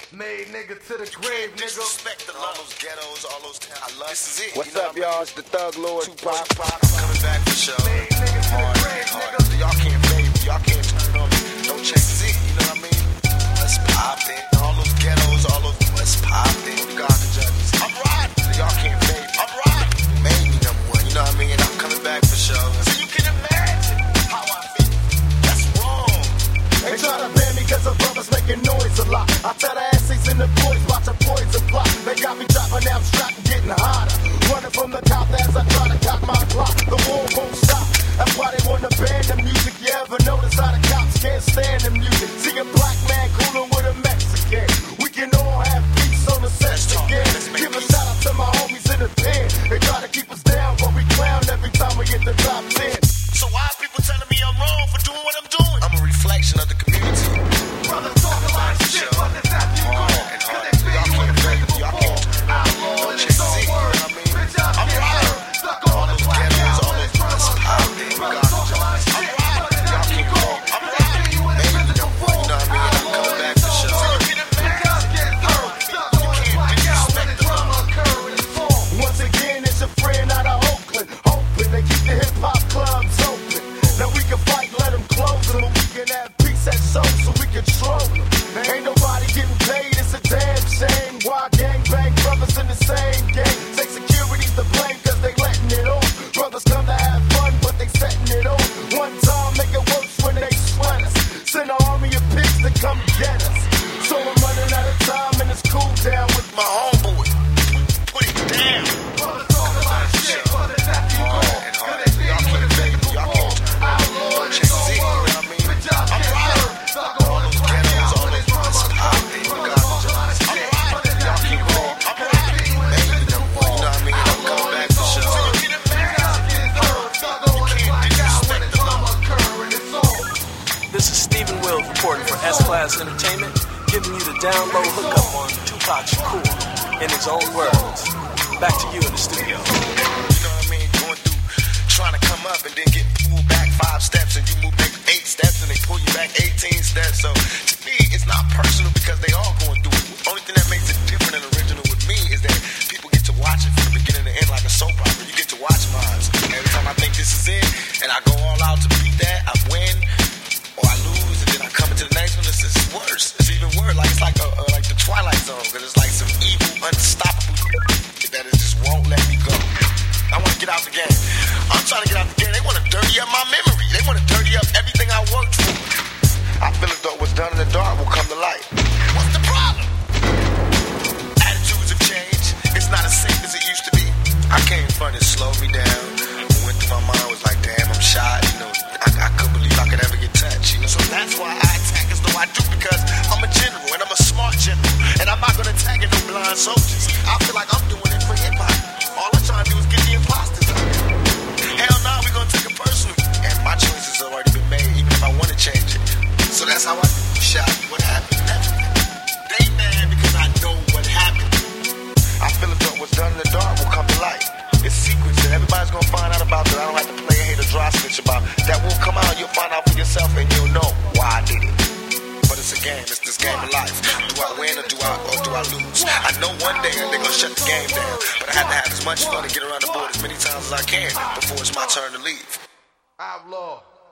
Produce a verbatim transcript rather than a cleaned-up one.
Made nigga to the grave, nigga. Respect all those ghettos, all those towns. I love this is it. What's up, y'all? It's the Thug Lord. Tupac, Tupac, coming back for sure. Made nigga to the grave, nigga. Y'all can't fade, y'all can't turn on me. Don't check this it, you know what I mean? Let's pop it. All those ghettos, all those, let's pop it. God the judges. I'm riding. Y'all can't fade. I'm riding. Made me number one, you know what I mean? And I'm coming back for sure. So you can imagine how I feel. That's wrong. They try to ban me cause the brothers making noise a lot. I tell the asses and the boys watch a poison plot. They got me dropping, now I'm strapped and getting hotter. Running from the cop as I try to cock my clock. The war won't stop. That's why they wanna ban the music. You ever notice how the cops can't stand the music? See a black man cooling with a Mexican. We can all have peace on the set again. Give a shout out to my homies in the pen. They try to keep us down, but we clown every time we get the top ten. So why are people telling me I'm wrong for doing what I'm doing? I'm a reflection of the community. Brothers talk a lot of shit, but it's after you go. Cause they feel you in the fake Y'all can't outlaw in its own words. Bitch, I'm right. Stuck on the black now, when it's from a cop. Brothers talk a lot of shit, but it's after you go. Cause they feel you in the physical form. Outlaw in its own words. Bitch, I'm getting through. Stuck on the black now, when it's from a curve in its form. Once again, it's a friend out of Oakland. Hoping they keep the hip hop clubs open. Now we can fight, let them close them. We can have peace at soul so we control them. Ain't nobody getting paid, it's a damn shame. Why gang bang brothers in the same game? Take security's to blame cause they letting it on. Brothers come to have fun, but they setting it on. One time, make it worse when they sweat us. Send an army of pigs to come get us. So I'm running out of time and it's cool down with My homeboy, put it down. Brothers talk a lot of shit, but it's after you go. Cause they feel you in the physical form. Outlaw in its own words. Bitch, I'm getting through. Stuck on the black now, when it's from a cop. Brothers talk a lot of shit, but it's after you go. Cause they feel you in the physical form. Outlaw in its own words. Bitch, I'm getting through. Stuck on the black now, when it's from a curve in its own. This is Stephen Wills reporting for S-Class Entertainment, giving you the down low hookup on Tupac Shakur in his own words. Back to you in the studio. You know what I mean? Going through, trying to come up and then get pulled back five steps and you move back eight steps and they pull you back eighteen steps. So to me, it's not personal because they all going through it. Only thing that makes it different and original with me is that people get to watch it from the beginning to end like a soap opera. You get to watch mine. Every time I think this is it and I go all out to beat that, I win or I lose and then I come into the next one. It's, it's worse. It's even worse. Like it's like a, uh, like the Twilight Zone because it's like some evil, unstoppable that it just won't let me go. I want to get out the game. I'm trying to get out the game. They want to dirty up my memory. They want to dirty up everything I worked for. I feel as though what's done in the dark will come to light. What's the problem? Attitudes have changed. It's not as safe as it used to be. I came in front and slowed me down. What went through my mind was like, damn, I'm shot. You know, I, I couldn't believe I could ever get touched. You know, so that's why I attack as though I do because I'm a general and I'm a smart general. And I'm not going to attack no blind soldiers. I feel like I'm doing it for hip hop. All I'm trying to do is get the imposters out. Hell no, nah, we're going to take it personal. And my choice has already been made, even if I want to change it. So that's how I shot what happened. They mad because I know what happened. I feel as though what's done in the dark will come to light. It's secrets that everybody's going to find out about that I don't have to play a hate or dry switch about. That will come out, you'll find out for yourself, and you'll know why I did it. But it's a game, it's this game of life. Do I win or do I, or do I lose? I know one day they're going to shut the game down, but I have to have as much fun and get around the board as many times as I can before it's my turn to leave. Outlaw.